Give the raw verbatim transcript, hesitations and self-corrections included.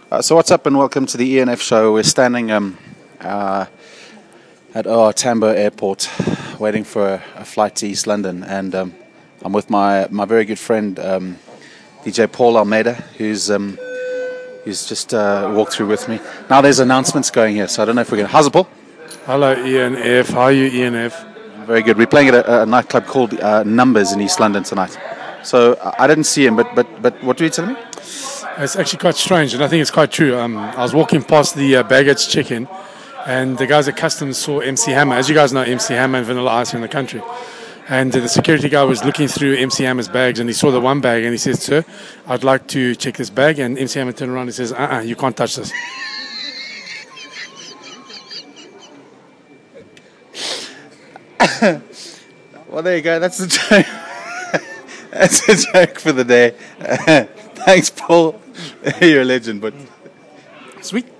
Uh, so what's up and welcome to the E N F show. We're standing um, uh, at O R Tambo Airport waiting for a, a flight to East London, and um, I'm with my my very good friend um, D J Paul Almeida, who's um, who's just uh, walked through with me. Now there's announcements going here, so I don't know if we're going to... How's it, Paul? Hello E N F, how are you E N F? Very good. We're playing at a, a nightclub called uh, Numbers in East London tonight. So uh, I didn't see him, but but but what were you telling me? It's actually quite strange, and I think it's quite true. Um, I was walking past the uh, baggage check-in, and the guys at customs saw M C Hammer. As you guys know, M C Hammer and Vanilla Ice are in the country. And uh, the security guy was looking through M C Hammer's bags, and he saw the one bag, and he said, "Sir, I'd like to check this bag." And M C Hammer turned around and says, "Uh-uh, you can't touch this." Well, there you go. That's the joke. That's a joke for the day. Thanks, Paul. You're a legend, but Sweet.